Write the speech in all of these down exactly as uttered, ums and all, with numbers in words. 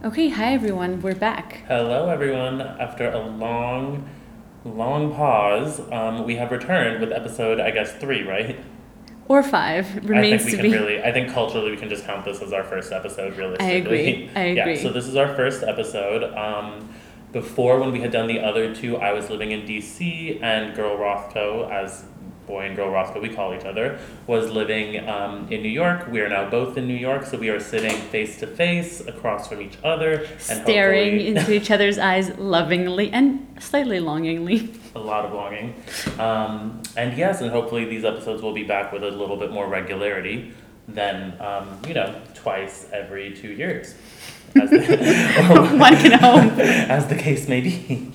Okay, hi everyone, we're back. Hello, everyone. After a long, long pause, um, we have returned with episode, I guess, three, right? Or five, I remains think we to can be. really, I think culturally we can just count this as our first episode, I realistically. agree, I Yeah, agree. so this is our first episode. Um, before, when we had done the other two, I was living in D C, and Girl Rothko, as boy and girl Rothko we call each other, was living um, in New York. We are now both in New York, so we are sitting face to face across from each other. And Staring hopefully into each other's eyes lovingly and slightly longingly. a lot of longing. Um, and yes, and hopefully these episodes will be back with a little bit more regularity than, um, you know, twice every two years. As the, One can hope. As the case may be.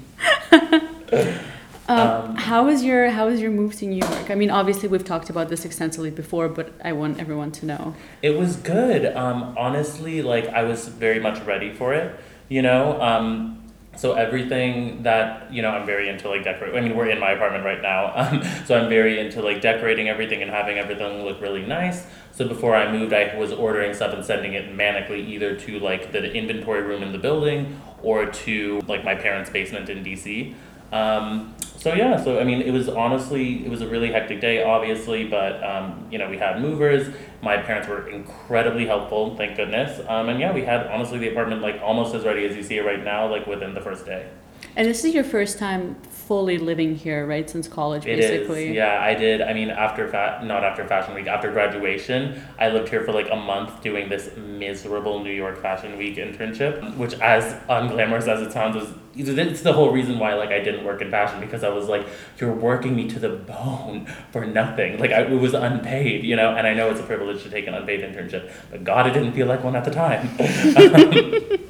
Um, Um, how was your How was your move to New York? I mean, obviously we've talked about this extensively before, but I want everyone to know. It was good. Um, honestly, like I was very much ready for it, you know? Um, so everything that, you know, I'm very into like decorating. I mean, we're in my apartment right now. Um, so I'm very into like decorating everything and having everything look really nice. So before I moved, I was ordering stuff and sending it manically either to like the inventory room in the building or to like my parents' basement in D C. Um, so yeah, so I mean, it was honestly, it was a really hectic day, obviously, but um, you know, we had movers. My parents were incredibly helpful, thank goodness. Um, and yeah, we had honestly the apartment like almost as ready as you see it right now, like within the first day. And this is your first time fully living here, right? Since college, It basically. is, yeah, I did. I mean, after fa- not after Fashion Week, after graduation, I lived here for like a month doing this miserable New York Fashion Week internship, which, as unglamorous as it sounds, was it's the whole reason why like I didn't work in fashion, because I was like, you're working me to the bone for nothing. Like I, it was unpaid, you know. And I know it's a privilege to take an unpaid internship, but God, it didn't feel like one at the time. um,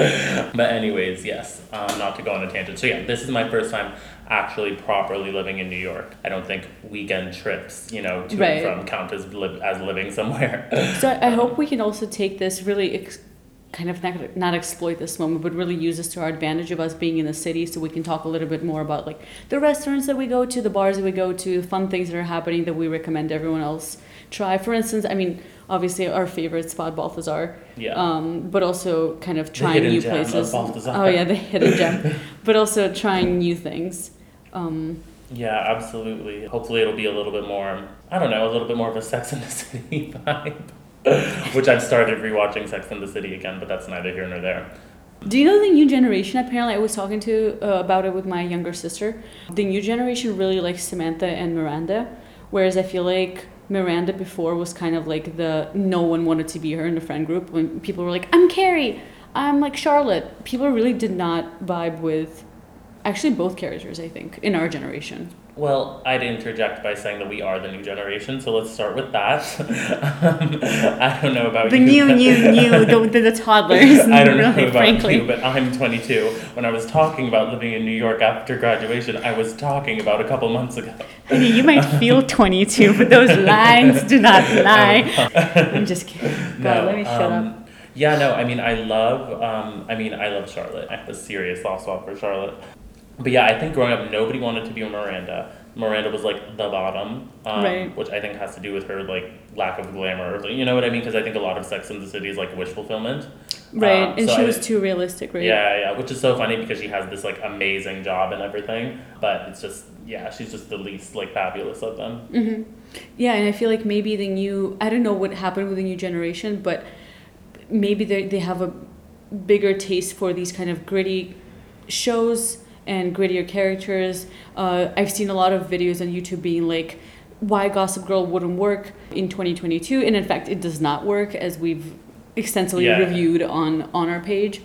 But anyways, yes, um, not to go on a tangent. So yeah, this is my first time actually properly living in New York. I don't think weekend trips, you know, to Right. and from count as, li- as living somewhere. So I I hope we can also take this really ex- kind of not, not exploit this moment, but really use this to our advantage of us being in the city, so we can talk a little bit more about like the restaurants that we go to, the bars that we go to, fun things that are happening that we recommend everyone else try. For instance, I mean, obviously our favorite spot, Balthazar, Yeah. um, but also kind of The trying hidden new gem of places. Balthazar. Oh yeah, the hidden gem, but also trying new things. Um, Yeah, absolutely. Hopefully it'll be a little bit more, I don't know, a little bit more of a Sex and the City vibe. Which I've started rewatching Sex and the City again, but that's neither here nor there. Do you know the new generation? Apparently, I was talking to uh, about it with my younger sister. The new generation really likes Samantha and Miranda, whereas I feel like Miranda before was kind of like the no one wanted to be her in the friend group. When people were like, "I'm Carrie," "I'm like Charlotte," people really did not vibe with actually both characters. I think in our generation. Well, I'd interject by saying that we are the new generation, so let's start with that. um, I don't know about The you. new, but- new, new, the, the, the toddlers. I don't know really, about frankly. you, but I'm twenty-two. When I was talking about living in New York after graduation, I was talking about a couple months ago. I mean, you might feel twenty-two, but those lines do not lie. I'm just kidding. God, No, let me shut um, up. Yeah, no, I mean, I love, um, I mean, I love Charlotte. I have a serious soft spot for Charlotte. But yeah, I think growing up, nobody wanted to be Miranda. Miranda was like the bottom, um, Right. which I think has to do with her like lack of glamour. Or, you know what I mean? Because I think a lot of Sex and the City is like wish fulfillment. Right, Um, and so she I- was too realistic, right? Yeah, yeah, which is so funny because she has this like amazing job and everything, but it's just yeah, she's just the least like fabulous of them. hmm Yeah, and I feel like maybe the new, I don't know what happened with the new generation, but maybe they they have a bigger taste for these kind of gritty shows and grittier characters. Uh, I've seen a lot of videos on YouTube being like, why Gossip Girl wouldn't work in twenty twenty-two, and in fact, it does not work, as we've extensively Yeah. reviewed on on our page.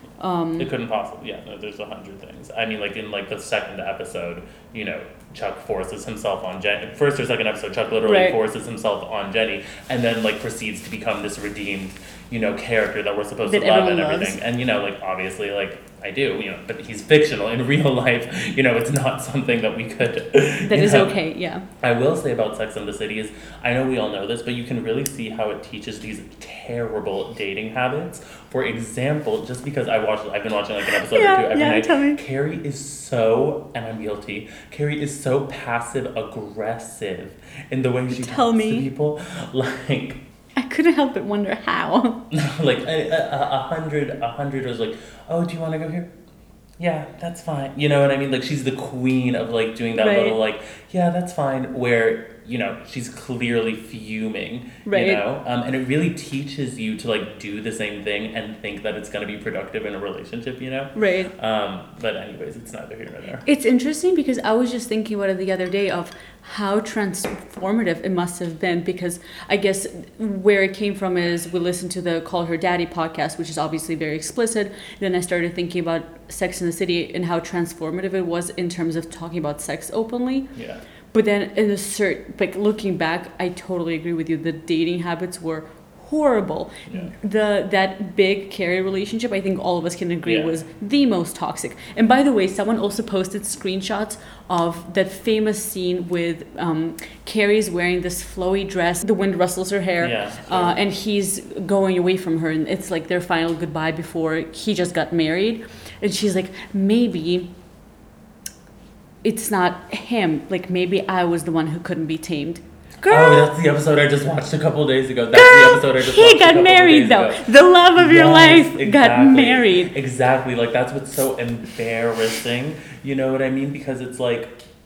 Um, It couldn't possibly. Yeah, no, there's a hundred things. I mean, like in like the second episode, you know, Chuck forces himself on Jenny. First or second episode, Chuck literally Right. forces himself on Jenny, and then like proceeds to become this redeemed, you know, character that we're supposed That to love and everyone everything. loves. And you know, like obviously, like I do, you know, but he's fictional. In real life, you know, it's not something that we could. that you is know. okay, yeah. I will say about Sex and the City is, I know we all know this, but you can really see how it teaches these terrible dating habits. For example, just because I watched, I've been watching like an episode Yeah, or two every yeah, night. tell me. Carrie is so, and I'm guilty. Carrie is so passive aggressive in the way she Tell talks me. to people. Like, I couldn't help but wonder how. Like a, a, a hundred, a hundred was like, oh, do you want to go here? Yeah, that's fine. You know what I mean? Like she's the queen of like doing that Right. little like, yeah, that's fine. Where, you know, she's clearly fuming, Right. you know? Um, and it really teaches you to like do the same thing and think that it's going to be productive in a relationship, you know? Right. Um, but anyways, it's neither here nor there. It's interesting because I was just thinking about it the other day of how transformative it must have been, because I guess where it came from is we listened to the Call Her Daddy podcast, which is obviously very explicit. Then I started thinking about Sex and the City and how transformative it was in terms of talking about sex openly. Yeah. But then in a certain, like looking back, I totally agree with you. The dating habits were horrible. Yeah. The that big Carrie relationship, I think all of us can agree, Yeah. was the most toxic. And by the way, someone also posted screenshots of that famous scene with um, Carrie's wearing this flowy dress, the wind rustles her hair, Yeah, uh, sure. and he's going away from her, and it's like their final goodbye before he just got married. And she's like, maybe it's not him. Like maybe I was the one who couldn't be tamed. Girl, Oh, that's the episode I just watched a couple days ago. That's girl, the episode I just he watched a got couple married days though. ago. The love of your Yes, life got exactly. married. Exactly. Like that's what's so embarrassing. You know what I mean? Because it's like,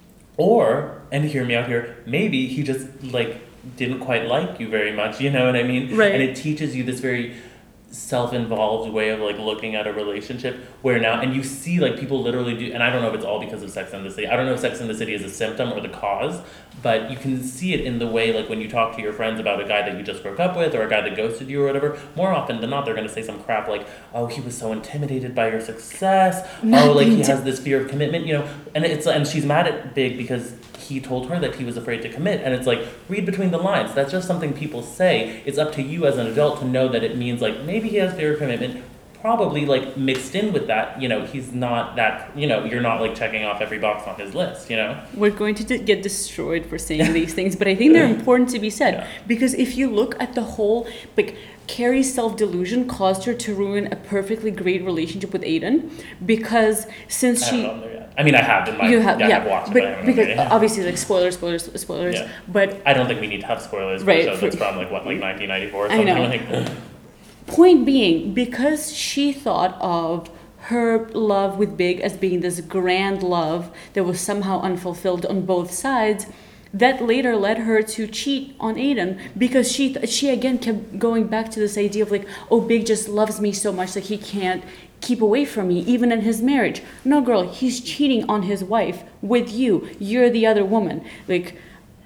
or, and hear me out here, maybe he just like didn't quite like you very much. You know what I mean? Right. And it teaches you this very self-involved way of like looking at a relationship where now, and you see like people literally do, and I don't know if it's all because of Sex and the City. I don't know if Sex and the City is a symptom or the cause, but you can see it in the way like when you talk to your friends about a guy that you just broke up with or a guy that ghosted you or whatever. More often than not, they're going to say some crap like, oh, he was so intimidated by your success. Oh, like he has this fear of commitment, you know. And it's and she's mad at Big because he told her that he was afraid to commit. And it's like, read between the lines. That's just something people say. It's up to you as an adult to know that it means like maybe he has fear of commitment. Probably like mixed in with that, you know, he's not that, you know, you're not like checking off every box on his list, you know? We're going to d- get destroyed for saying these things, but I think they're important to be said. Yeah. Because if you look at the whole, like, Carrie's self-delusion caused her to ruin a perfectly great relationship with Aiden, because since I she... haven't gone there yet. I mean, I have in my, You have, yeah, yeah, I've watched but it, but I haven't because gone there yet. obviously, like, spoilers, spoilers, spoilers, Yeah. but I don't think we need to have spoilers for Right, a show for- that's from like, what, like nineteen ninety-four or I something? know. Like, point being, because she thought of her love with Big as being this grand love that was somehow unfulfilled on both sides, that later led her to cheat on Aiden, because she th- she again kept going back to this idea of like, oh, Big just loves me so much that he can't keep away from me even in his marriage. No, girl, he's cheating on his wife with you. You're the other woman. Like,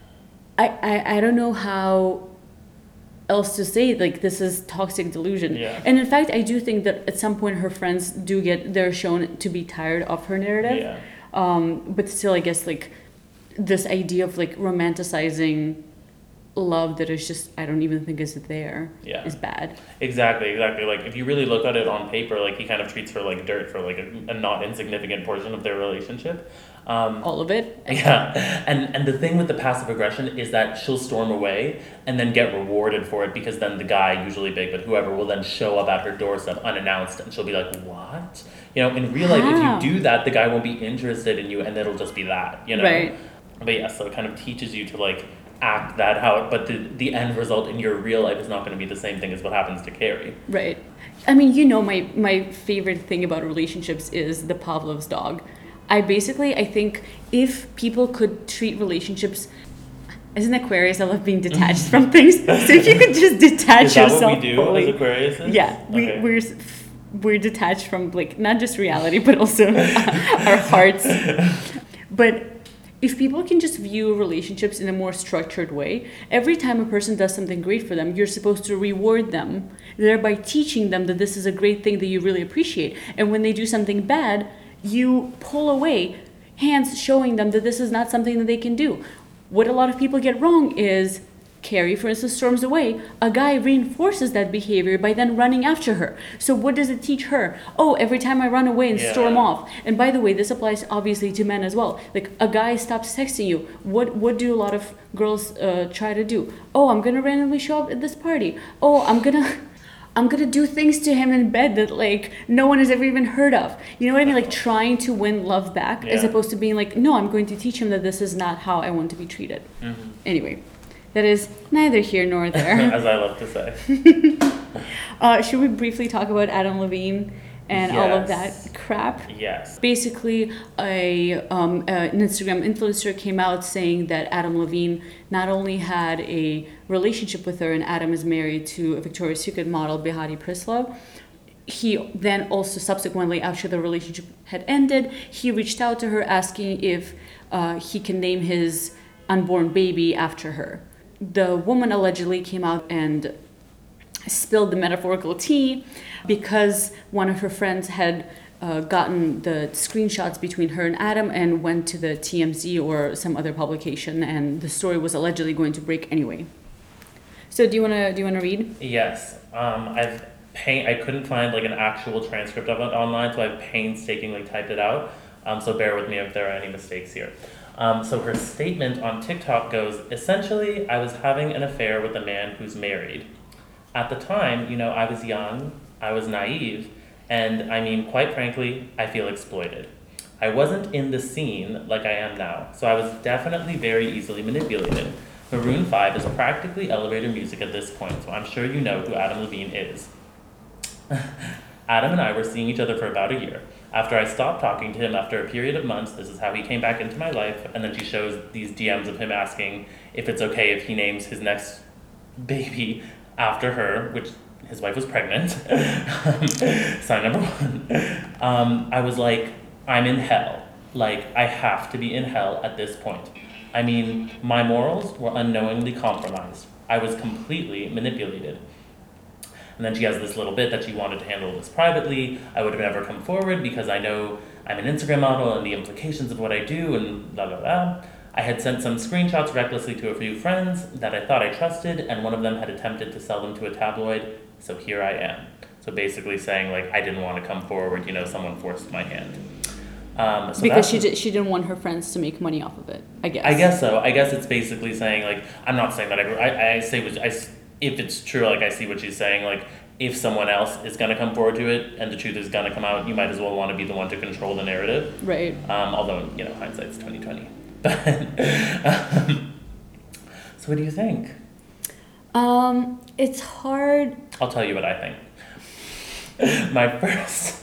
I I, I don't know how else to say, like, this is toxic delusion. Yeah. And in fact, I do think that at some point her friends do get, they're shown to be tired of her narrative. yeah. Um, but still, I guess, like, this idea of, like, romanticizing love that is just, I don't even think is there, Yeah. is bad. Exactly, exactly. Like, if you really look at it on paper, like, he kind of treats her like dirt for, like, a, a not insignificant portion of their relationship. Um, All of it. Yeah, and and the thing with the passive aggression is that she'll storm away and then get rewarded for it, because then the guy, usually Big, but whoever, will then show up at her doorstep unannounced, and she'll be like, what? You know, in real life, How? if you do that, the guy won't be interested in you, and it'll just be that, you know? Right. But yeah, so it kind of teaches you to, like, act that out, but the, the end result in your real life is not going to be the same thing as what happens to Carrie. Right. I mean, you know, my, my favorite thing about relationships is the Pavlov's dog. I basically, I think if people could treat relationships as an Aquarius, I love being detached from things. So if you could just detach Is that yourself what we do fully. as Aquariuses? Yeah, we, Okay. we're s- we're detached from, like, not just reality, but also our hearts. But if people can just view relationships in a more structured way, every time a person does something great for them, you're supposed to reward them, thereby teaching them that this is a great thing that you really appreciate. And when they do something bad, you pull away, hands showing them that this is not something that they can do. What a lot of people get wrong is Carrie, for instance, storms away. A guy reinforces that behavior by then running after her. So what does it teach her? Oh, every time I run away and Yeah. storm off. And by the way, this applies obviously to men as well. Like, a guy stops texting you. What what do a lot of girls uh, try to do? Oh, I'm gonna randomly show up at this party. Oh, I'm gonna I'm gonna do things to him in bed that, like, no one has ever even heard of. You know what I mean? Like, trying to win love back as Yeah. opposed to being like, no, I'm going to teach him that this is not how I want to be treated. Mm-hmm. Anyway, that is neither here nor there. As I love to say. uh, should we briefly talk about Adam Levine and all of Yes. that crap? Yes. Basically, a um, uh, an Instagram influencer came out saying that Adam Levine not only had a relationship with her, and Adam is married to a Victoria's Secret model, Behati Prislow. He then also subsequently, after the relationship had ended, he reached out to her asking if uh, he can name his unborn baby after her. The woman allegedly came out and spilled the metaphorical tea because one of her friends had uh, gotten the screenshots between her and Adam and went to the T M Z or some other publication, and the story was allegedly going to break anyway. So do you wanna do you wanna read? Yes. Um, I've pain. I couldn't find like an actual transcript of it online, so I've painstakingly typed it out. Um, so bear with me if there are any mistakes here. Um, so her statement on TikTok goes, essentially, I was having an affair with a man who's married. At the time, you know, I was young, I was naive, and I mean, quite frankly, I feel exploited. I wasn't in the scene like I am now, so I was definitely very easily manipulated. Maroon five is practically elevator music at this point, so I'm sure you know who Adam Levine is. Adam and I were seeing each other for about a year. After I stopped talking to him after a period of months, this is how he came back into my life, and then she shows these D Ms of him asking if it's okay if he names his next baby after her, which his wife was pregnant. Sign number one. Um, I was like, I'm in hell. Like, I have to be in hell at this point. I mean, my morals were unknowingly compromised. I was completely manipulated. And then she has this little bit that she wanted to handle this privately. I would have never come forward because I know I'm an Instagram model and the implications of what I do and blah, blah, blah. I had sent some screenshots recklessly to a few friends that I thought I trusted, and one of them had attempted to sell them to a tabloid, so here I am. So basically saying, like, I didn't want to come forward, you know, someone forced my hand. Um, so because she did, she didn't want her friends to make money off of it, I guess. I guess so. I guess it's basically saying, like, I'm not saying that I, I, I say, what, I, if it's true, like, I see what she's saying, like, if someone else is going to come forward to it and the truth is going to come out, you might as well want to be the one to control the narrative. Right. Um, although, you know, hindsight's twenty twenty. But, um, so what do you think? Um, it's hard. I'll tell you what I think. My first,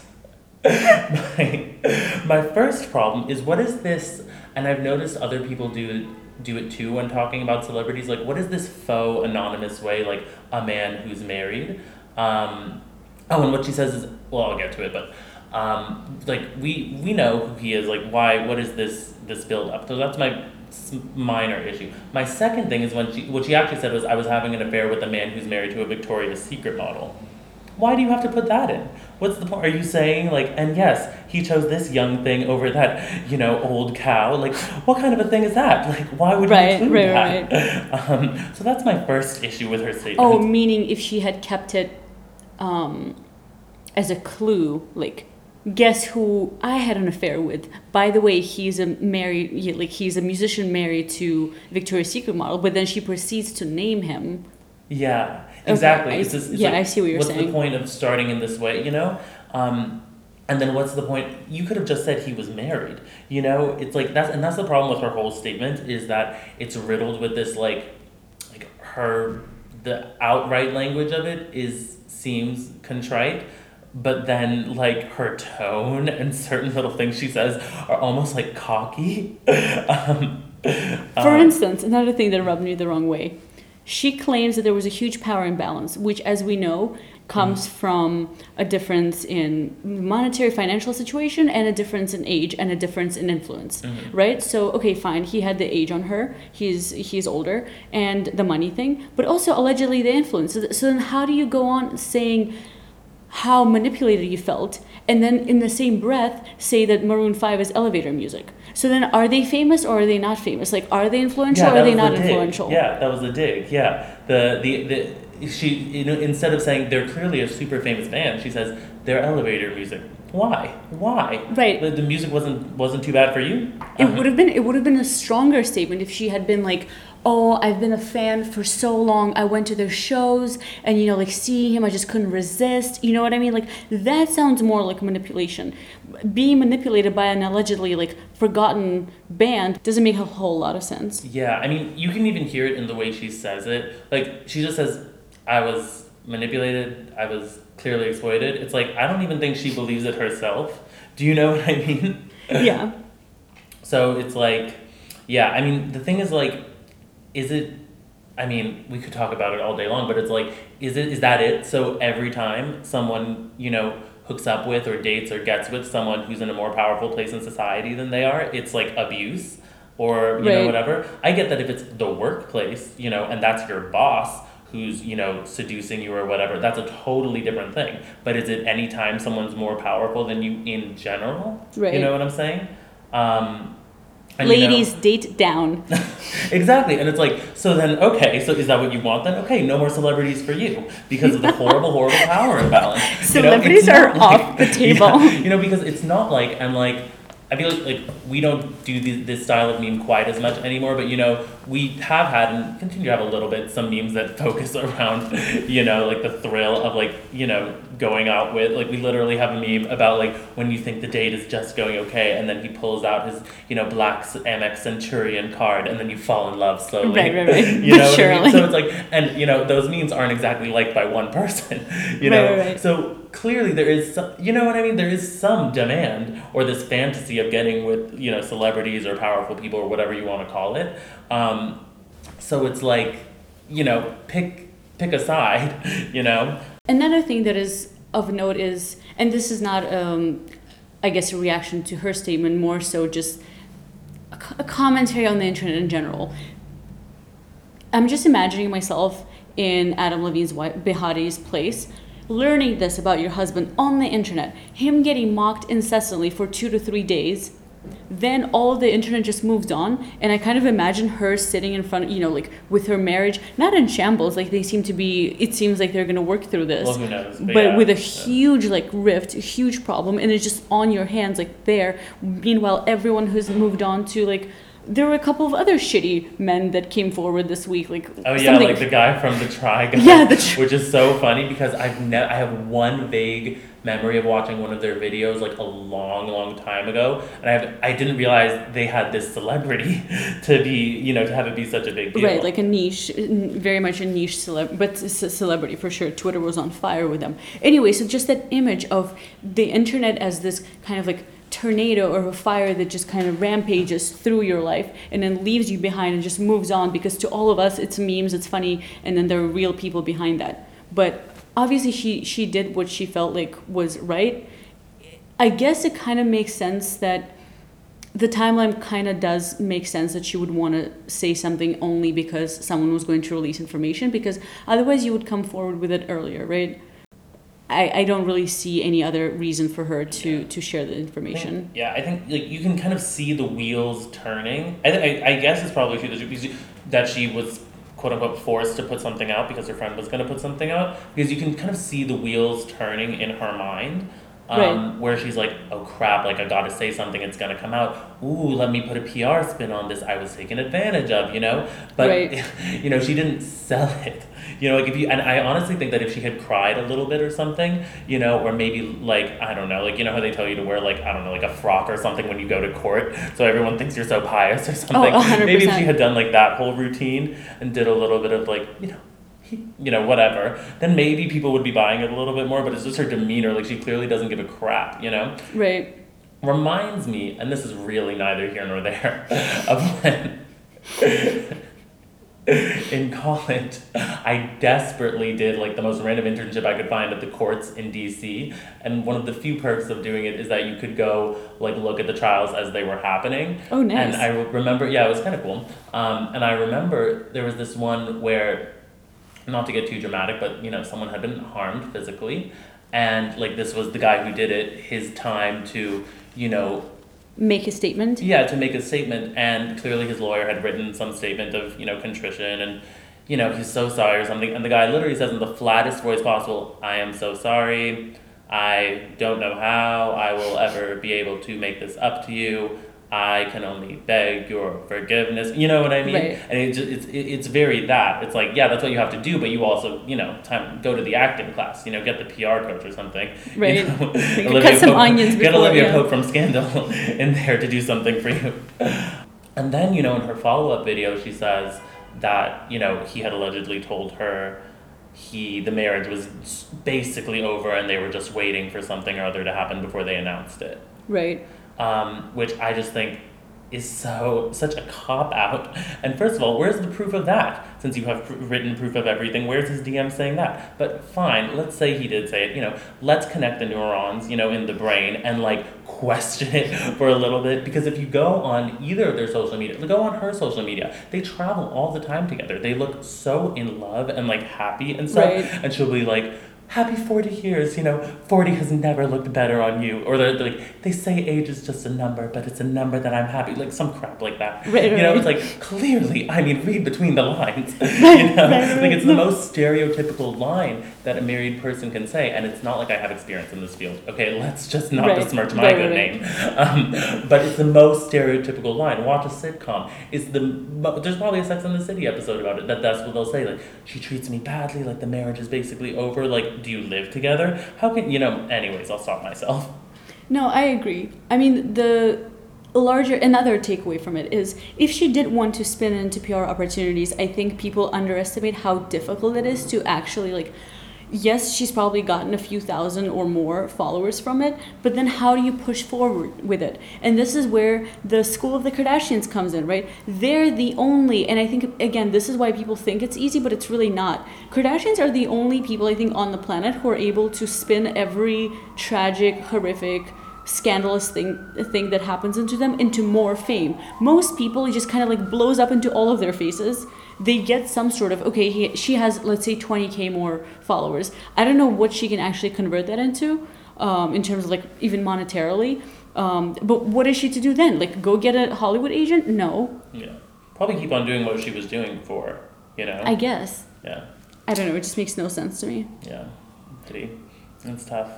my, my first problem is, what is this, and I've noticed other people do do it too when talking about celebrities, like, what is this faux anonymous way, like, a man who's married? Um, oh, and what she says is, well, I'll get to it, but, um, like, we, we know who he is, like, why, what is this, this build up? So that's my minor issue. My second thing is when she, what she actually said was, I was having an affair with a man who's married to a Victoria's Secret model. Why do you have to put that in? What's the point? Are you saying, like, and yes, he chose this young thing over that, you know, old cow? Like, what kind of a thing is that? Like, why would you right, include right, that? Right. Um, so that's my first issue with her statement. Oh, meaning if she had kept it um, as a clue, like, guess who I had an affair with? By the way, he's a married, like, he's a musician married to Victoria's Secret model, but then she proceeds to name him. Yeah, exactly. Okay, I, it's just, it's yeah, like, I see what you're what's saying. What's the point of starting in this way, you know? Um, and then what's the point? You could have just said he was married, you know? It's like, that's, and that's the problem with her whole statement, is that it's riddled with this, like, like her, the outright language of it is, seems contrite, but then, like, her tone and certain little things she says are almost, like, cocky. um, For um, instance, another thing that rubbed me the wrong way. She claims that there was a huge power imbalance, which, as we know, comes mm. from a difference in monetary financial situation and a difference in age and a difference in influence, mm-hmm. right? So, okay, fine, he had the age on her, he's he's older, and the money thing, but also allegedly the influence. So, so then how do you go on saying how manipulated you felt, and then in the same breath say that Maroon five is elevator music? So then, are they famous or are they not famous? Like, are they influential yeah, or are they the not dig. influential? Yeah, that was the dig. Yeah, the the the she, you know, instead of saying they're clearly a super famous band, she says their elevator music. Why? Why? Right. The, the music wasn't wasn't too bad for you? It would have been it would have been a stronger statement if she had been like, oh, I've been a fan for so long. I went to their shows and, you know, like seeing him, I just couldn't resist. You know what I mean? Like that sounds more like manipulation. Being manipulated by an allegedly like forgotten band doesn't make a whole lot of sense. Yeah, I mean, you can even hear it in the way she says it. Like she just says, I was manipulated, I was clearly exploited. It's like, I don't even think she believes it herself. Do you know what I mean? Yeah. So it's like, yeah, I mean, the thing is like, is it, I mean, we could talk about it all day long, but it's like, is it, is that it? So every time someone, you know, hooks up with or dates or gets with someone who's in a more powerful place in society than they are, it's like abuse or, you right. know, whatever. I get that if it's the workplace, you know, and that's your boss who's, you know, seducing you or whatever, that's a totally different thing. But is it any time someone's more powerful than you in general? Right. You know what I'm saying? Um, And, Ladies, you know, date down. Exactly. And it's like, so then, okay, so is that what you want then? Okay, no more celebrities for you because of the horrible, horrible power imbalance. Celebrities you know, are like, off the table. Yeah, you know, because it's not like, and like, I feel like, like we don't do the, this style of meme quite as much anymore, but you know, we have had and continue to have a little bit some memes that focus around, you know, like the thrill of like, you know, going out with, like we literally have a meme about like when you think the date is just going okay and then he pulls out his, you know, black Amex Centurion card and then you fall in love slowly. Right, right, right. You know Surely. what I mean? So it's like, and you know, those memes aren't exactly liked by one person, you know? Right, right, right. So clearly there is some, you know what I mean? There is some demand or this fantasy of getting with, you know, celebrities or powerful people or whatever you want to call it. Um, so it's like, you know, pick pick a side, you know? Another thing that is of note is, and this is not, um, I guess, a reaction to her statement, more so just a, a commentary on the internet in general. I'm just imagining myself in Adam Levine's wife, Behati's place, learning this about your husband on the internet, him getting mocked incessantly for two to three days. Then all of the internet just moved on, and I kind of imagine her sitting in front of, you know, like with her marriage, not in shambles, like they seem to be, it seems like they're going to work through this. Well, who knows? But, But yeah, with a yeah. huge like rift, a huge problem, and it's just on your hands, like there. Meanwhile, everyone who's moved on to like, there were a couple of other shitty men that came forward this week, like Oh yeah, something- like the guy from the Try Guys. Yeah, the Try- which is so funny because I've ne- I have one vague memory of watching one of their videos like a long, long time ago, and I have I didn't realize they had this celebrity to be, you know, to have it be such a big deal. Right, like a niche, very much a niche celeb, but c- celebrity for sure. Twitter was on fire with them. Anyway, so just that image of the internet as this kind of like tornado or a fire that just kind of rampages through your life and then leaves you behind and just moves on, because to all of us it's memes, it's funny, and then there are real people behind that. But obviously she she did what she felt like was right. I guess it kind of makes sense that the timeline kind of does make sense that she would want to say something only because someone was going to release information, because otherwise you would come forward with it earlier, right? I, I don't really see any other reason for her to, Yeah. to share the I information. think- yeah, I think like you can kind of see the wheels turning. I, I, I guess it's probably true that she, that she was quote unquote forced to put something out because her friend was going to put something out, because you can kind of see the wheels turning in her mind. Um, Right. Where she's like, oh crap, like I gotta say something, it's gonna come out. Ooh, let me put a P R spin on this. I was taken advantage of, you know? But, Right. you know, she didn't sell it. You know, like if you, and I honestly think that if she had cried a little bit or something, you know, or maybe like, I don't know, like, you know how they tell you to wear like, I don't know, like a frock or something when you go to court so everyone thinks you're so pious or something. one hundred Maybe if percent. she had done like that whole routine and did a little bit of like, you know, you know, whatever, then maybe people would be buying it a little bit more, but it's just her demeanor, like she clearly doesn't give a crap, you know? Right. Reminds me, and this is really neither here nor there, of when in college I desperately did like the most random internship I could find at the courts in D C, and one of the few perks of doing it is that you could go like look at the trials as they were happening. Oh, nice. And I remember, yeah, it was kind of cool. Um, and I remember there was this one where, not to get too dramatic, but you know, someone had been harmed physically, and like this was the guy who did it, his time to, you know, Make a statement. yeah, to make a statement, and clearly his lawyer had written some statement of, you know, contrition and, you know, he's so sorry or something, and the guy literally says in the flattest voice possible, I am so sorry, I don't know how I will ever be able to make this up to you. I can only beg your forgiveness. You know what I mean? Right. And it just, it's it, it's very that. It's like, yeah, that's what you have to do, but you also, you know, time go to the acting class, you know, get the P R coach or something. Right. You know? Like Olivia cut some Pope, onions get before, Olivia yeah. Pope from Scandal in there to do something for you. And then, you know, in her follow-up video, she says that, you know, he had allegedly told her he the marriage was basically over and they were just waiting for something or other to happen before they announced it. Right. Um, which I just think is so such a cop out. And first of all, where's the proof of that? Since you have pr- written proof of everything, where's his D M saying that? But fine, let's say he did say it. You know, let's connect the neurons, you know, in the brain and like question it for a little bit. Because if you go on either of their social media, go on her social media, they travel all the time together. They look so in love and like happy and stuff. Right. And she'll be like, happy forty years, you know, forty has never looked better on you. Or they're, they're like, they say age is just a number, but it's a number that I'm happy. Like some crap like that. Right, you know, right. it's like, clearly, I mean, read between the lines. Right, you know, right, right. like it's the most stereotypical line that a married person can say. And it's not like I have experience in this field. Okay, let's just not Right, besmirch my right, good right. name. Um, but it's the most stereotypical line. Watch a sitcom. It's the, mo- there's probably a Sex and the City episode about it. That that's what they'll say. Like, she treats me badly. Like the marriage is basically over. Like, do you live together? How can, you know, anyways, I'll stop myself. No, I agree. I mean, the larger, another takeaway from it is if she did want to spin into P R opportunities, I think people underestimate how difficult it is to actually, like, yes, she's probably gotten a few thousand or more followers from it, but then how do you push forward with it? And this is where the school of the Kardashians comes in, right? They're the only, and I think, again, this is why people think it's easy, but it's really not. Kardashians are the only people, I think, on the planet who are able to spin every tragic, horrific, scandalous thing thing that happens into them into more fame. Most people, it just kind of like blows up into all of their faces. They get some sort of, okay, he, she has, let's say, twenty K more followers. I don't know what she can actually convert that into, um, in terms of like even monetarily. Um, but what is she to do then? Like go get a Hollywood agent? No. Yeah. Probably keep on doing what she was doing before, you know? I guess. Yeah. I don't know. It just makes no sense to me. Yeah. Pretty. It's tough.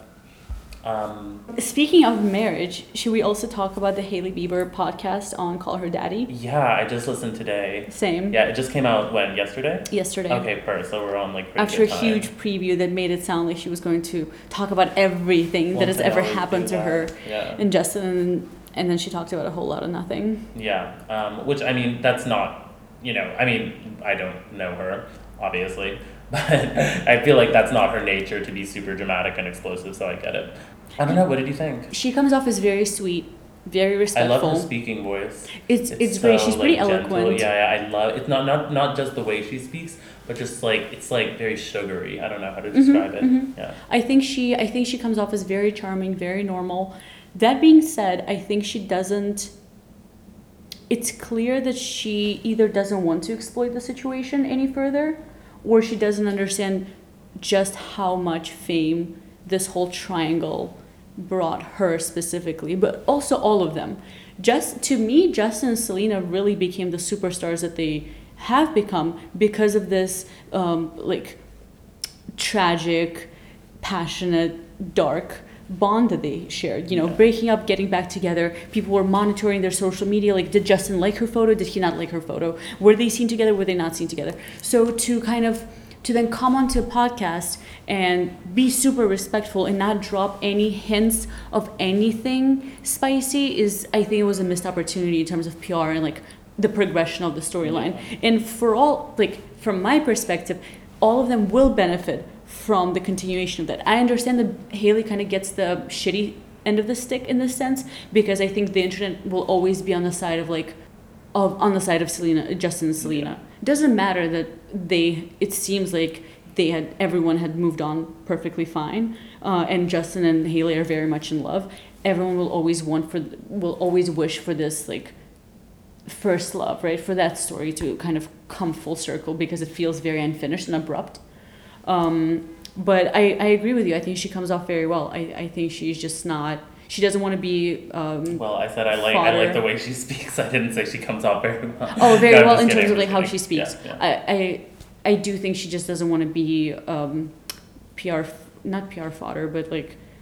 Um, Speaking of marriage, should we also talk about the Hailey Bieber podcast on Call Her Daddy? yeah, I just listened today. Same. Yeah, it just came out, when, yesterday? Yesterday. Okay, perfect. So we're on like pretty After a good time. huge preview that made it sound like she was going to talk about everything Won't that has they ever always happened do to her that? Yeah. and Justin, and, and then she talked about a whole lot of nothing. Yeah, um, which, I mean, that's not, you know, I mean, I don't know her, obviously, but I feel like that's not her nature to be super dramatic and explosive, so I get it. I don't know, what did you think? She comes off as very sweet, very I respectful. love her speaking voice. It's it's, great. so, She's pretty like, gentle. eloquent. Yeah, yeah, I love it's not, not not just the way she speaks, but just like it's like very sugary. I don't know how to describe it. mhm. Yeah. I think she I think she comes off as very charming, very normal. That being said, I think she doesn't it's clear that she either doesn't want to exploit the situation any further, or she doesn't understand just how much fame this whole triangle brought her specifically, but also all of them. Just to me, Justin and Selena really became the superstars that they have become because of this um, like tragic, passionate, dark bond that they shared. You know, Yeah. breaking up, getting back together. People were monitoring their social media. Like, did Justin like her photo? Did he not like her photo? Were they seen together? Were they not seen together? So to kind of to then come onto a podcast and be super respectful and not drop any hints of anything spicy is, I think it was a missed opportunity in terms of P R and like the progression of the storyline. Yeah. And for all, like from my perspective, all of them will benefit from the continuation of that. I understand that Hailey kind of gets the shitty end of the stick in this sense, because I think the internet will always be on the side of like, of on the side of Selena, Justin and Selena. Yeah. It doesn't matter that they, it seems like they had, everyone had moved on perfectly fine, uh, and Justin and Hailey are very much in love. Everyone will always want for, will always wish for this like first love, right? For that story to kind of come full circle, because it feels very unfinished and abrupt. Um, but I, I agree with you. I think she comes off very well. I, I think she's just not, she doesn't want to be um, Well, I said I like I like the way she speaks. I didn't say she comes out very well. oh very No, I'm well just in kidding, terms of I'm like just how kidding. she speaks. Yeah, yeah. I, I I do think she just doesn't want to be um, P R, not P R fodder, but like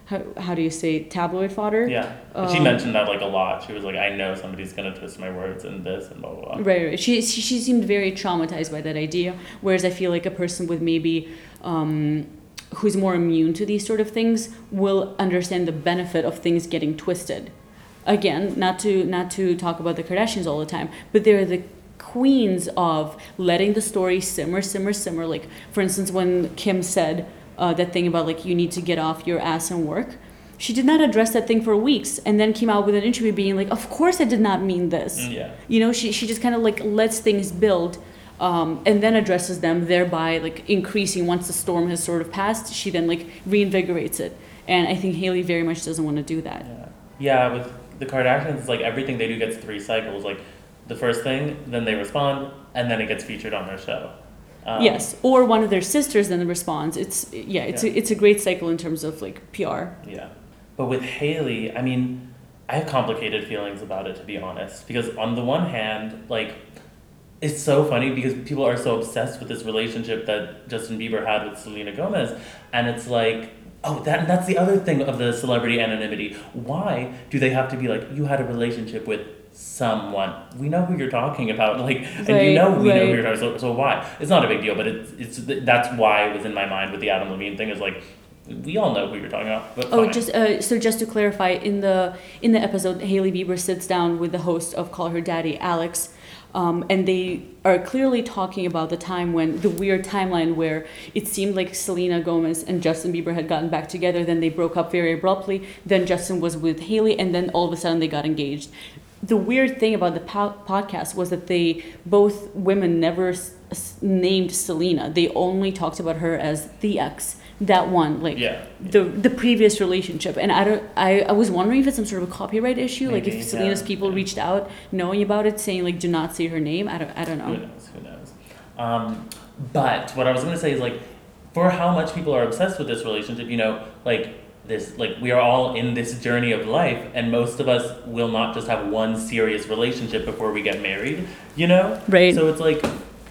how, how do you say, tabloid fodder. Yeah. And she Um, mentioned that like a lot. She was like, I know somebody's gonna twist my words and this and blah blah blah. Right, right. She, she she seemed very traumatized by that idea, whereas I feel like a person with maybe um, who's more immune to these sort of things will understand the benefit of things getting twisted. Again, not to not to talk about the Kardashians all the time, but they're the queens of letting the story simmer, simmer, simmer. Like, for instance, when Kim said uh, that thing about like you need to get off your ass and work. She did not address that thing for weeks, and then came out with an interview being like, "Of course, I did not mean this." Mm, yeah. You know, she she just kind of like lets things build, um, and then addresses them, thereby like increasing once the storm has sort of passed. She then like reinvigorates it, and I think Hailey very much doesn't want to do that. Yeah. Yeah. With the Kardashians, it's like everything they do gets three cycles. Like the first thing, then they respond, and then it gets featured on their show. Um, Yes, or one of their sisters then responds. It's yeah, it's Yeah. A, it's a great cycle in terms of like P R. Yeah. But with Hailey, I mean, I have complicated feelings about it, to be honest. Because on the one hand, like, it's so funny because people are so obsessed with this relationship that Justin Bieber had with Selena Gomez. And it's like, oh, that that's the other thing of the celebrity anonymity. Why do they have to be like, you had a relationship with someone? We know who you're talking about. Like, and Right, you know we know right. who you're talking about. So, so why? It's not a big deal, but it's, it's that's why it was in my mind with the Adam Levine thing is like, we all know who you're talking about. But Oh, fine. just uh, so just to clarify, in the in the episode, Hailey Bieber sits down with the host of Call Her Daddy, Alex, um, and they are clearly talking about the time when the weird timeline where it seemed like Selena Gomez and Justin Bieber had gotten back together, then they broke up very abruptly. Then Justin was with Hailey, and then all of a sudden they got engaged. The weird thing about the po- podcast was that they both women never s- s- named Selena. They only talked about her as the ex. That one, like Yeah. the the previous relationship, and I don't. I, I was wondering if it's some sort of a copyright issue, like Maybe, if Selena's yeah, people yeah. reached out knowing about it, saying like do not say her name. I don't. I don't Who know. knows? Who knows? Um, but what I was gonna say is like, for how much people are obsessed with this relationship, you know, like this, like we are all in this journey of life, and most of us will not just have one serious relationship before we get married, you know. Right. So it's like,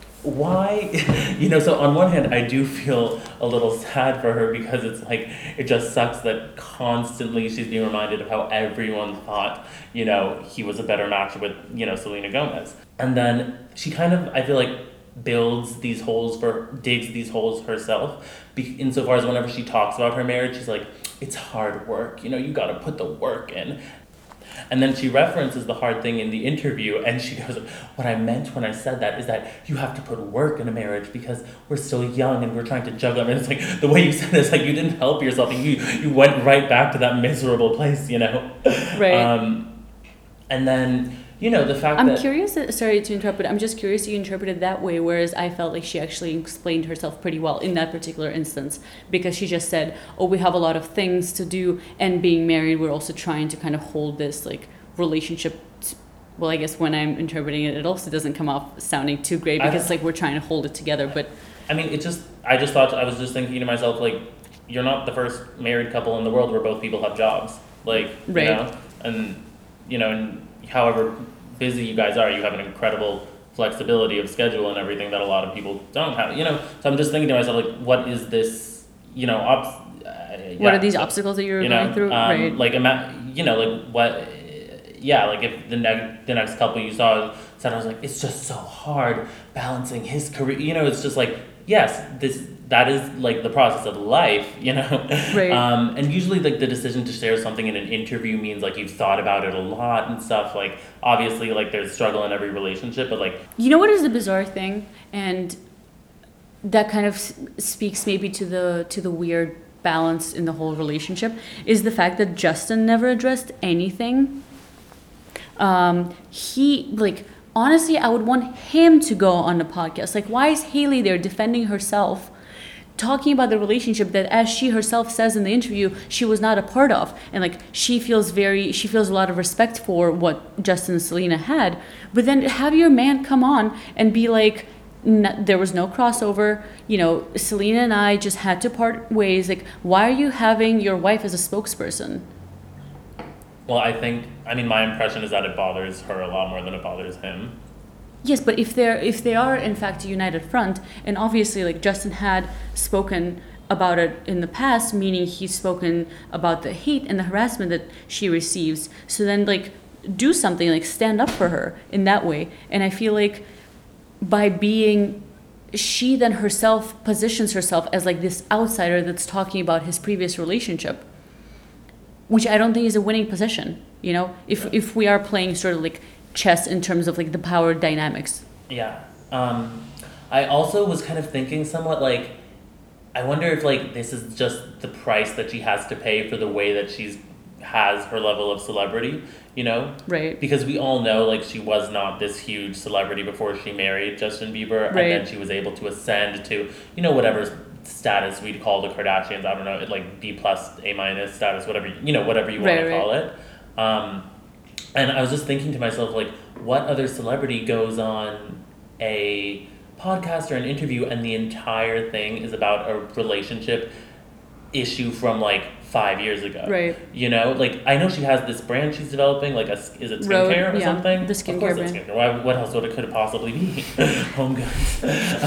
why, you know? So on one hand, I do feel a little sad for her because it's like it just sucks that constantly she's being reminded of how everyone thought, you know, he was a better match with, you know, Selena Gomez, and then she kind of, I feel like, builds these holes for digs these holes herself be, insofar as whenever she talks about her marriage she's like, it's hard work, you know, you got to put the work in. And then she references the hard thing in the interview, and she goes, what I meant when I said that is that you have to put work in a marriage because we're still young and we're trying to juggle. And it's like, the way you said it, it's like you didn't help yourself. You you went right back to that miserable place, you know? Right. Um, and then, you know, the fact I'm that... curious. That, sorry to interrupt, but I'm just curious you interpreted that way, whereas I felt like she actually explained herself pretty well in that particular instance, because she just said, oh, we have a lot of things to do, and being married, we're also trying to kind of hold this like relationship. T- well, I guess when I'm interpreting it, it also doesn't come off sounding too great I because don't- like we're trying to hold it together. But I mean, it just, I just thought, I was just thinking to myself, like, you're not the first married couple in the world where both people have jobs. Like, Right. you know, and, you know, and however busy you guys are, you have an incredible flexibility of schedule and everything that a lot of people don't have, you know? So I'm just thinking to myself, like, what is this, you know, obs- uh, what yeah, are these so- obstacles that you're you know, going through? um, Right. like, ima- you know, like, what, yeah, like if the next the next couple you saw said, I was like, it's just so hard balancing his career. You know, it's just like, yes, this that is like the process of life. You know, Right. um, and usually like the decision to share something in an interview means like you've thought about it a lot and stuff. Like obviously, like there's struggle in every relationship, but like You know what is the bizarre thing, and that kind of s- speaks maybe to the to the weird balance in the whole relationship, is the fact that Justin never addressed anything. Um, he like honestly, I would want him to go on the podcast. Like, why is Hailey there defending herself? Talking about the relationship that, as she herself says in the interview, she was not a part of, and like she feels very she feels a lot of respect for what Justin and Selena had. But then have your man come on and be like, N- there was no crossover, you know, Selena and I just had to part ways. Like, why are you having your wife as a spokesperson? well, I think I mean my impression is that it bothers her a lot more than it bothers him. Yes, but if they're if they are in fact a united front, and obviously like Justin had spoken about it in the past, meaning he's spoken about the hate and the harassment that she receives. So then, like, do something, like, stand up for her in that way. And I feel like by being, she then herself positions herself as, like, this outsider that's talking about his previous relationship, which I don't think is a winning position, you know, if if we are playing sort of, like, chess in terms of, like, the power dynamics. Yeah. Um, I also was kind of thinking somewhat, like, I wonder if, like, this is just the price that she has to pay for the way that she's has her level of celebrity, you know? Right. Because we all know, like, she was not this huge celebrity before she married Justin Bieber, Right. and then she was able to ascend to, you know, whatever status we'd call the Kardashians. I don't know, like B plus, A minus status, whatever, you know, whatever you want Right, to right. call it. Um, and I was just thinking to myself, like, what other celebrity goes on a podcast or an interview and the entire thing is about a relationship issue from, like, five years ago? Right. You know, like, I know she has this brand she's developing, like, a, is it Rhode, skincare or yeah, something? the Of skincare course it's brand. skincare. Why, what else would it could it possibly be? Home goods.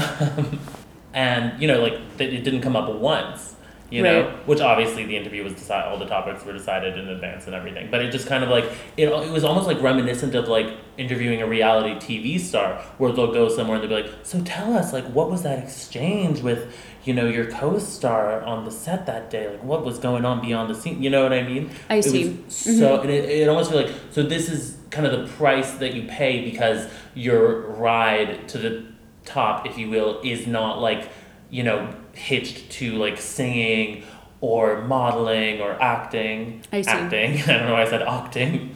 um, and, you know, like, it it didn't come up once, you know, Right. which obviously the interview was decided, all the topics were decided in advance and everything. But it just kind of, like, it, it was almost like reminiscent of, like, interviewing a reality T V star, where they'll go somewhere and they'll be like, so tell us, like, what was that exchange with, you know, your co-star on the set that day? Like, what was going on beyond the scene? You know what I mean? I It see. was so, and it, it almost feels like, so this is kind of the price that you pay because your ride to the top, if you will, is not, like, you know, hitched to, like, singing or modeling or acting. I see. Acting. I don't know why I said acting.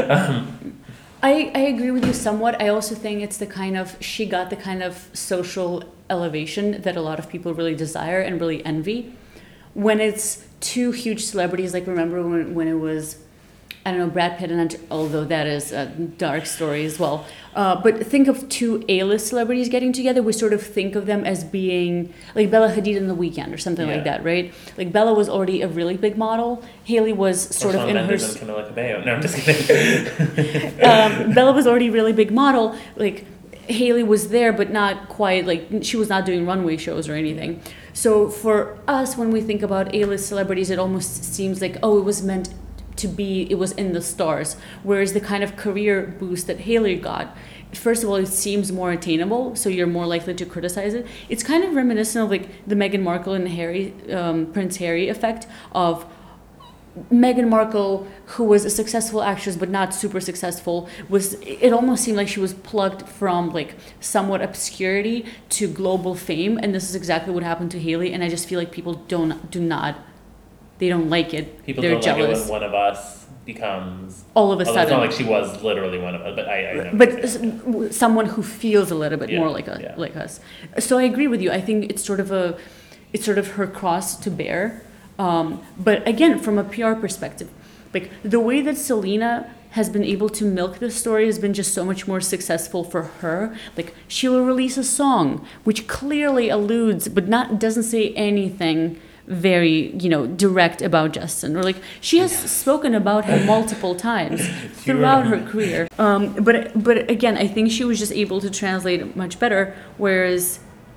um, I, I agree with you somewhat. I also think it's the kind of, she got the kind of social elevation that a lot of people really desire and really envy. When it's two huge celebrities, like, remember when, when it was, I don't know, Brad Pitt, and although that is a dark story as well. Uh, but think of two A-list celebrities getting together. We sort of think of them as being like Bella Hadid and The Weeknd or something Yeah. like that, right? Like, Bella was already a really big model. Hailey was sort or of Shawn in her... Mendes and Camila Cabello. No, I'm just kidding. um, Bella was already a really big model. Like, Hailey was there, but not quite, like, she was not doing runway shows or anything. So for us, when we think about A-list celebrities, it almost seems like, oh, it was meant to be, it was in the stars. Whereas the kind of career boost that Hailey got, first of all, it seems more attainable, so you're more likely to criticize it. It's kind of reminiscent of, like, the Meghan Markle and Harry, um, Prince Harry effect of Meghan Markle, who was a successful actress but not super successful, was, it almost seemed like she was plucked from, like, somewhat obscurity to global fame, and this is exactly what happened to Hailey. And I just feel like people don't do not, they don't like it. People They're don't like jealous. it when one of us becomes. All of a Although it's sudden. not like she was literally one of us, but I. I know But what you're saying. s- w- someone who feels a little bit Yeah, more like us, yeah. like us. So I agree with you. I think it's sort of a, it's sort of her cross to bear. Um, but again, from a P R perspective, like, the way that Selena has been able to milk this story has been just so much more successful for her. Like, she will release a song which clearly alludes, but not doesn't say anything very, you know, direct about Justin, or, like, she has spoken about him multiple times throughout her career. Um, but but again, I think she was just able to translate it much better, whereas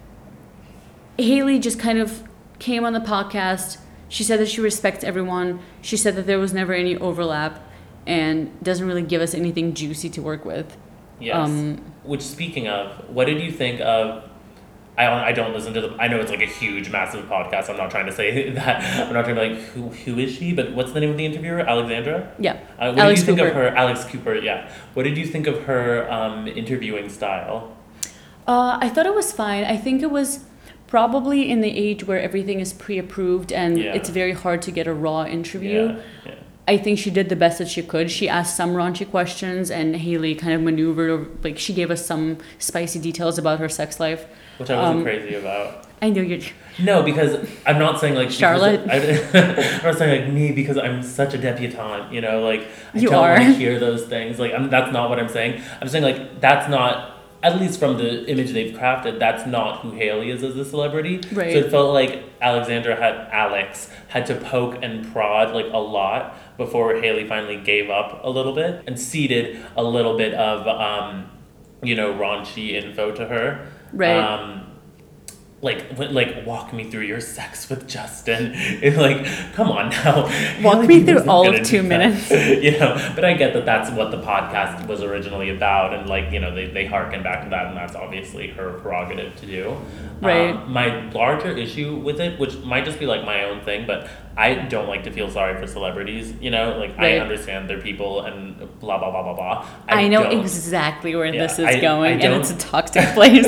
Hailey just kind of came on the podcast. She said that she respects everyone. She said that there was never any overlap, and doesn't really give us anything juicy to work with. Yes. Um, Which, speaking of, what did you think of? I don't, I don't listen to the. I know it's like a huge, massive podcast. I'm not trying to say that. I'm not trying to be like, who who is she? But what's the name of the interviewer? Alexandra. Yeah. Uh, what Alex did you think Cooper. of her? Alex Cooper. Yeah. What did you think of her um, interviewing style? Uh, I thought it was fine. I think it was probably in the age where everything is pre-approved and Yeah. it's very hard to get a raw interview. Yeah. Yeah. I think she did the best that she could. She asked some raunchy questions, and Hailey kind of maneuvered, over, like, she gave us some spicy details about her sex life. Which I wasn't Um, crazy about. I know you're... No, because I'm not saying like she Charlotte? Was, I, I'm not saying like me because I'm such a debutante. You know, like I You don't are. want to hear those things. Like I'm, that's not what I'm saying. I'm saying like that's not. At least from the image they've crafted, that's not who Hailey is as a celebrity. Right. So it felt like Alexandra had Alex had to poke and prod like a lot before Hailey finally gave up a little bit and ceded a little bit of um, you know, raunchy info to her. Right. Um, like w- like walk me through your sex with Justin. It's like, come on now. Walk Like, me he through wasn't all gonna of do two that. minutes. You know, but I get that that's what the podcast was originally about, and like, you know, they, they harken back to that, and that's obviously her prerogative to do. Right. Um, my larger issue with it, which might just be like my own thing, but I don't like to feel sorry for celebrities, you know, like Right. I understand they're people and blah blah blah blah blah. I, know don't- exactly where Yeah, this is I- going, I and it's a don't- toxic place.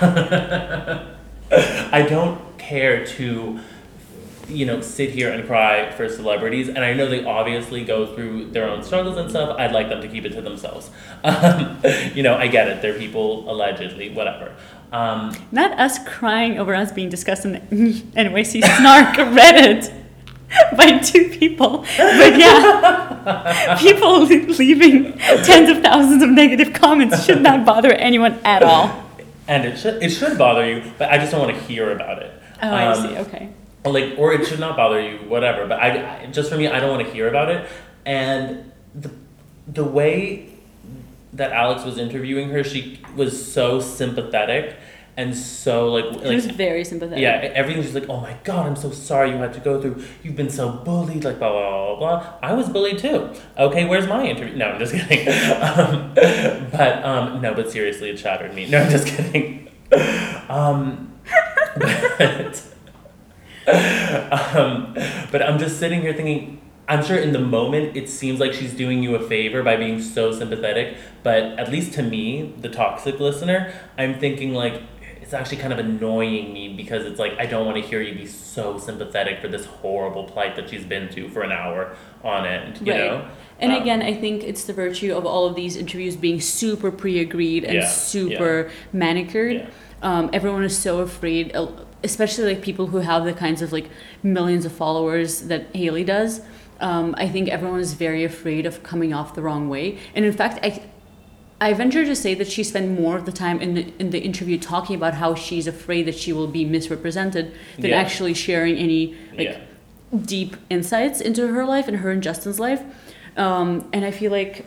I don't care to, you know, sit here and cry for celebrities, and I know they obviously go through their own struggles and stuff. I'd like them to keep it to themselves. Um, you know, I get it. They're people, allegedly, whatever. Um, Not us crying over us being discussed in the N Y C Snark Reddit by two people. But yeah, people leaving tens of thousands of negative comments should not bother anyone at all. and it should it should bother you, but I just don't want to hear about it. Oh, I Um, see. Okay. like, or it should not bother you, whatever, but I, I just for me, I don't want to hear about it. And the the way that Alex was interviewing her, she was so sympathetic and so like She was like very sympathetic. yeah, everything. She's like, oh my god, I'm so sorry you had to go through, you've been so bullied, like blah blah blah blah. I was bullied too. Okay, where's my interview? No, I'm just kidding. um, but um no, but seriously, it shattered me. No, I'm just kidding. um but um, but I'm just sitting here thinking, I'm sure in the moment it seems like she's doing you a favor by being so sympathetic, but at least to me, the toxic listener, I'm thinking like, it's actually kind of annoying me because it's like, I don't want to hear you be so sympathetic for this horrible plight that she's been to for an hour on end, you Right. know? And Um, again, I think it's the virtue of all of these interviews being super pre-agreed and Yeah, super manicured. Yeah. Um, everyone is so afraid, uh, especially like people who have the kinds of like millions of followers that Haley does. Um, I think everyone is very afraid of coming off the wrong way. And in fact, I, I venture to say that she spent more of the time in the in the interview talking about how she's afraid that she will be misrepresented than Yeah. actually sharing any like Yeah. deep insights into her life and her and Justin's life. Um, and I feel like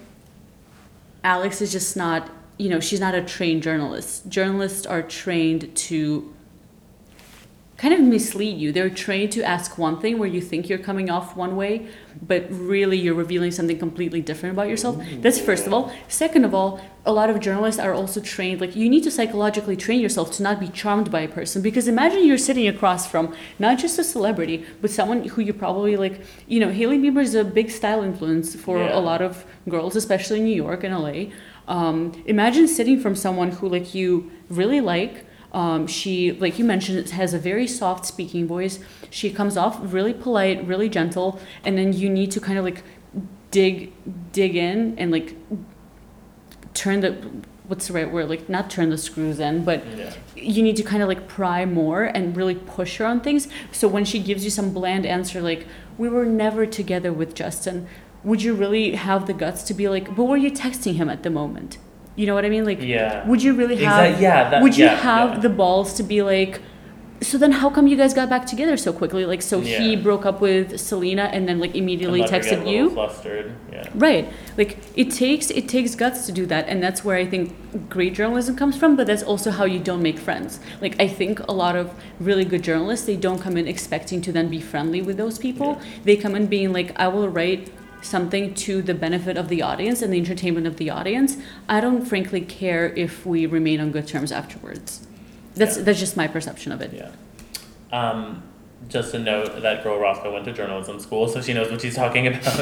Alex is just not, you know, she's not a trained journalist. Journalists are trained to kind of mislead you. They're trained to ask one thing where you think you're coming off one way, but really you're revealing something completely different about yourself. That's first of all. Second of all, a lot of journalists are also trained, like you need to psychologically train yourself to not be charmed by a person, because imagine you're sitting across from not just a celebrity, but someone who you probably like, you know, Hailey Bieber is a big style influence for Yeah. a lot of girls, especially in New York and L A. Um, imagine sitting from someone who like you really like. Um, she, like you mentioned, has a very soft speaking voice. She comes off really polite, really gentle, and then you need to kind of like dig, dig in and like turn the, what's the right word? Like not turn the screws in, but Yeah. you need to kind of like pry more and really push her on things. So when she gives you some bland answer, like we were never together with Justin, would you really have the guts to be like, but were you texting him at the moment? You know what I mean? Like, Yeah. would you really have? Exact- yeah, that- would you yeah, have yeah. the balls to be like? So then, how come you guys got back together so quickly? Like, so he Yeah. broke up with Selena and then like immediately And let her get a texted little you. Flustered. Yeah. Right. Like it takes it takes guts to do that, and that's where I think great journalism comes from, but that's also how you don't make friends. Like I think a lot of really good journalists, they don't come in expecting to then be friendly with those people. Yeah. They come in being like, I will write something to the benefit of the audience and the entertainment of the audience. I don't frankly care if we remain on good terms afterwards. That's Yeah. that's just my perception of it. Yeah. Um, just to note that girl Roscoe went to journalism school, so she knows what she's talking about.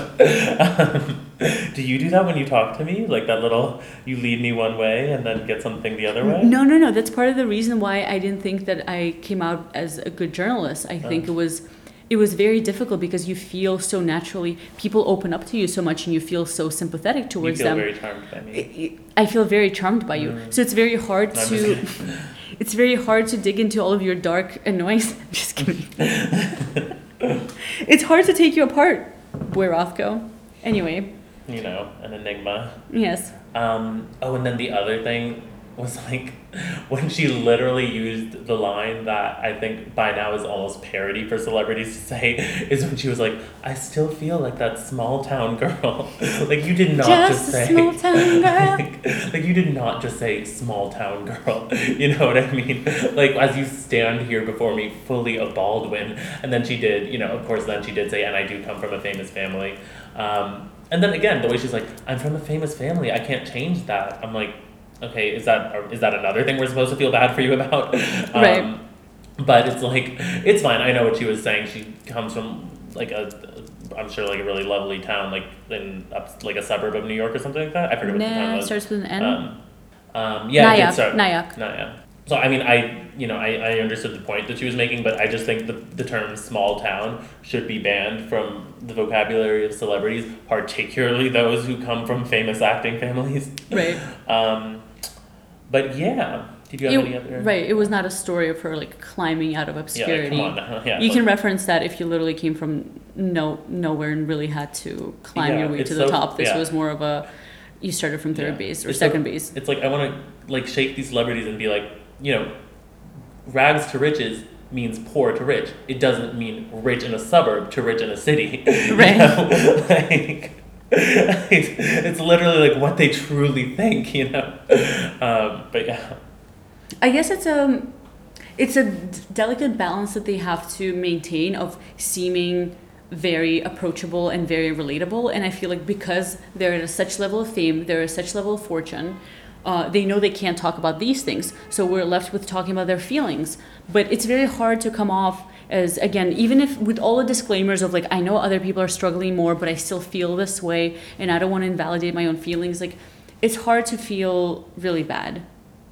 um, do you do that when you talk to me? Like that little, you lead me one way and then get something the other way? No, no, no. That's part of the reason why I didn't think that I came out as a good journalist. I think Oh. it was it was very difficult because you feel so naturally, people open up to you so much and you feel so sympathetic You towards feel them. very charmed by me. I I feel very charmed by you. Mm. So it's very hard No, I'm to just kidding. it's very hard to dig into all of your dark annoyance. I'm just kidding. It's hard to take you apart, boy Rothko. Anyway, You know, an enigma. yes. Um, oh, and then the other thing was like when she literally used the line that I think by now is almost parody for celebrities to say, is when she was like, I still feel like that small town girl. Like you did not just, Just a say small town girl. like, like you did not just say small town girl. You know what I mean? Like as you stand here before me fully a Baldwin, and then she did, you know, of course then she did say, and I do come from a famous family. Um, and then again, the way she's like, I'm from a famous family, I can't change that. I'm like, okay, is that is that another thing we're supposed to feel bad for you about? Um, Right. But it's like, it's fine. I know what she was saying. She comes from like a, I'm sure like a really lovely town, like in up, like a suburb of New York or something like that. I forget what the town Nah, it was. starts with an N. Um, um, yeah, it did Nyack. start- Nyack. Nyack. So I mean, I you know I, I understood the point that she was making, but I just think the the term small town should be banned from the vocabulary of celebrities, particularly those who come from famous acting families. Right. Um, but yeah, did you have any It, other? right. It was not a story of her like climbing out of Yeah, obscurity. like, come on now. Yeah, You but- can reference that if you literally came from no nowhere and really had to climb Yeah, your way it's to the so- top. This yeah. was more of a you started from third Yeah. base or It's second like- base. It's like I want to like shake these celebrities and be like, you know, rags to riches means poor to rich. It doesn't mean rich in a suburb to rich in a city. You Right. know? Like, it's, it's literally like what they truly think, you know. Um, but yeah, I guess it's a it's a d- delicate balance that they have to maintain of seeming very approachable and very relatable. And I feel like because they're at a such level of fame, they're at such level of fortune, uh, they know they can't talk about these things. So we're left with talking about their feelings. But it's very hard to come off as, again, even if with all the disclaimers of like, I know other people are struggling more, but I still feel this way and I don't want to invalidate my own feelings. Like, it's hard to feel really bad.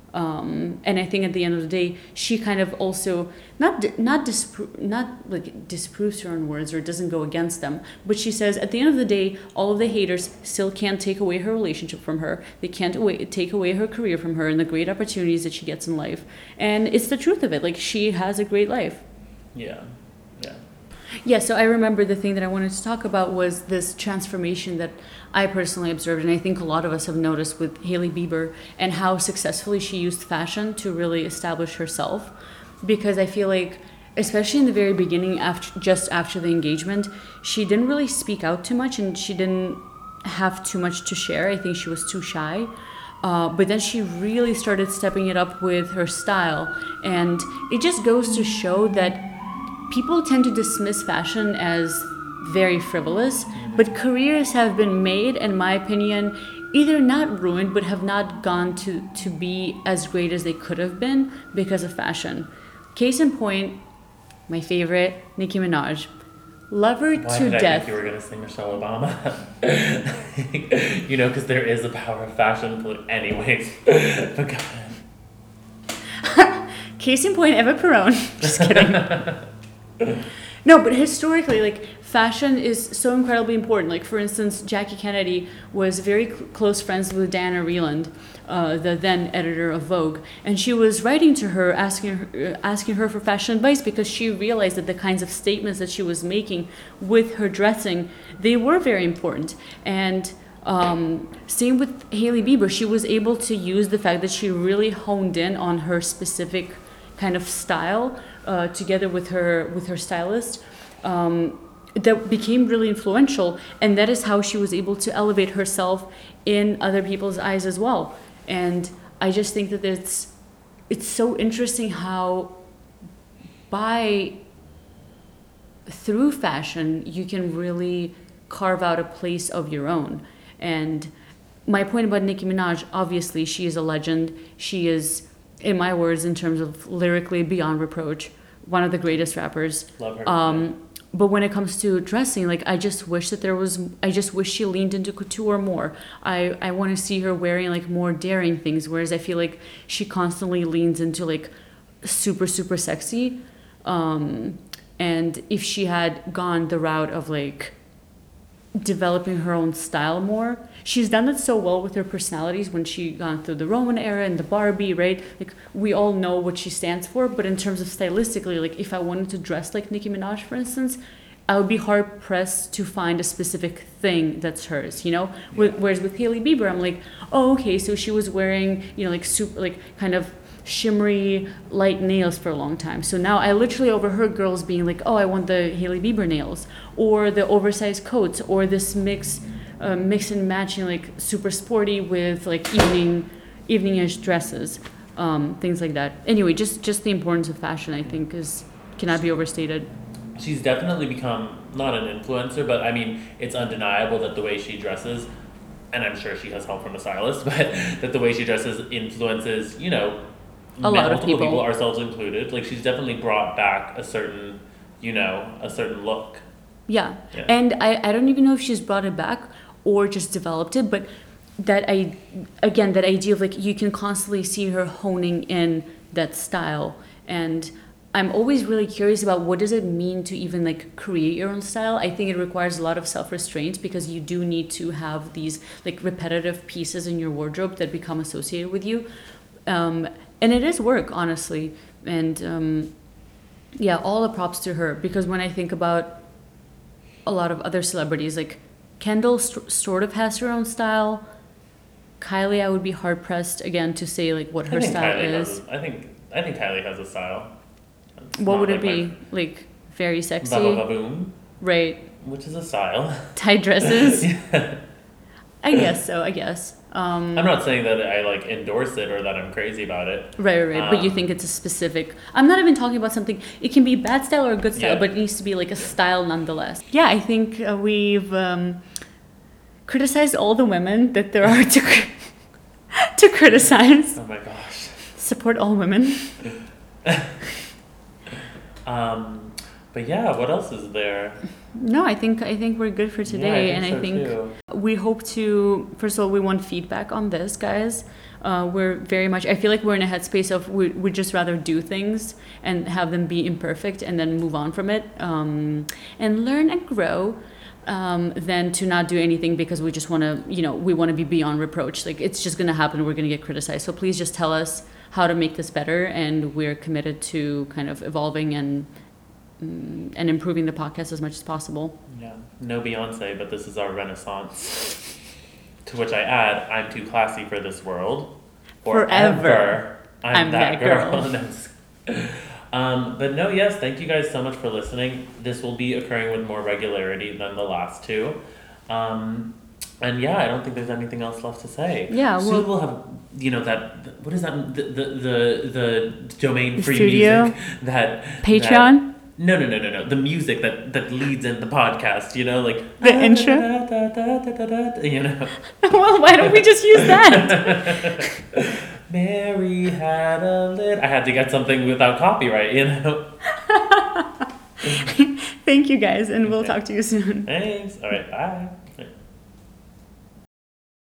Um, and I think at the end of the day, she kind of also not di- not dispro- not like disproves her own words or doesn't go against them, but she says at the end of the day, all of the haters still can't take away her relationship from her. They can't away- take away her career from her and the great opportunities that she gets in life. And it's the truth of it. Like, she has a great life. yeah, yeah. Yeah, so I remember the thing that I wanted to talk about was this transformation that I personally observed, and I think a lot of us have noticed with Hailey Bieber and how successfully she used fashion to really establish herself. Because I feel like, especially in the very beginning, after just after the engagement, she didn't really speak out too much, and she didn't have too much to share. I think she was too shy. Uh, but then she really started stepping it up with her style, and it just goes to show that people tend to dismiss fashion as very frivolous, but careers have been made, in my opinion, either not ruined, but have not gone to, to be as great as they could have been because of fashion. Case in point, my favorite, Nicki Minaj. Love her Why to did I death. think you were gonna say Michelle Obama? You know, because there is a power of fashion. But anyways, but go ahead. Case in point, Eva Peron. Just kidding. No, but historically, like, fashion is so incredibly important. Like, for instance, Jackie Kennedy was very cl- close friends with Diana Vreeland, uh, the then editor of Vogue, and she was writing to her, asking her, uh, asking her for fashion advice because she realized that the kinds of statements that she was making with her dressing, they were very important. And um, same with Hailey Bieber, she was able to use the fact that she really honed in on her specific kind of style, uh, together with her with her stylist, um, that became really influential, and that is how she was able to elevate herself in other people's eyes as well. And I just think that it's it's so interesting how by through fashion you can really carve out a place of your own. And my point about Nicki Minaj, obviously she is a legend. She is, in my words, in terms of lyrically beyond reproach, one of the greatest rappers. Love her. Um, but when it comes to dressing, like, I just wish that there was, I just wish she leaned into couture more. I, I want to see her wearing like more daring things, whereas I feel like she constantly leans into like super, super sexy. Um, and if she had gone the route of like developing her own style more. She's done it so well with her personalities when she gone through the Roman era and the Barbie, right? Like, we all know what she stands for, but in terms of stylistically, like, if I wanted to dress like Nicki Minaj, for instance, I would be hard pressed to find a specific thing that's hers, you know. With, whereas with Hailey Bieber, I'm like, oh, okay, so she was wearing, you know, like super, like kind of shimmery light nails for a long time. So now I literally overheard girls being like, oh, I want the Hailey Bieber nails, or the oversized coats, or this mix, uh, mix and matching like super sporty with like evening, evening-ish dresses, um, things like that. Anyway, just just the importance of fashion, I think, is cannot be overstated. She's definitely become not an influencer, but I mean, it's undeniable that the way she dresses, and I'm sure she has help from a stylist, but that the way she dresses influences, you know, a lot of people. people, ourselves included. Like, she's definitely brought back a certain, you know, a certain look. Yeah. Yeah. And I, I don't even know if she's brought it back or just developed it, but that I, again, that idea of like, you can constantly see her honing in that style. And I'm always really curious about what does it mean to even like create your own style. I think it requires a lot of self-restraint because you do need to have these like repetitive pieces in your wardrobe that become associated with you. Um, and it is work, honestly. And um, yeah, all the props to her, because when I think about a lot of other celebrities, like Kendall st- sort of has her own style. Kylie, I would be hard pressed again to say like what her I think style Kylie is. Has a, I think I think Kylie has a style. It's What not would like it be? my- Like very sexy, Baba Baboom, right? which is a style. Tight dresses. Yeah. I guess so. I guess. Um, I'm not saying that I like endorse it or that I'm crazy about it. right, right, right. But you Um, think it's a specific. I'm not even talking about something. It can be bad style or a good style, Yeah. but it needs to be like a style nonetheless. Yeah, I think uh, we've um, criticized all the women that there are to cri- to criticize. Oh my gosh. Support all women. Um, but yeah, what else is there? No, I think I think we're good for today, Yeah, and I so think too. we hope to. First of all, we want feedback on this, guys. Uh, we're very much. I feel like we're in a headspace of we would just rather do things and have them be imperfect and then move on from it, um, and learn and grow, um, than to not do anything because we just want to. You know, we want to be beyond reproach. Like it's just gonna happen. We're gonna get criticized. So please just tell us how to make this better, and we're committed to kind of evolving and. and improving the podcast as much as possible. Yeah, no Beyonce, but this is our renaissance. To which I add, I'm too classy for this world. Forever. I'm, I'm that, that girl. girl. No, just- um, but no, yes, thank you guys so much for listening. This will be occurring with more regularity than the last two. Um, and yeah, I don't think there's anything else left to say. Yeah, Soon well- we'll have, you know, that, what is that, the, the, the, the domain free Studio? music that... Patreon? That, No, no, no, no, no. The music that, that leads in the podcast, you know, like The intro? you know. Well, why don't we just use that? Mary had a lit. I had to get something without copyright, you know. Thank you guys, and we'll talk to you soon. Thanks. All right. Bye.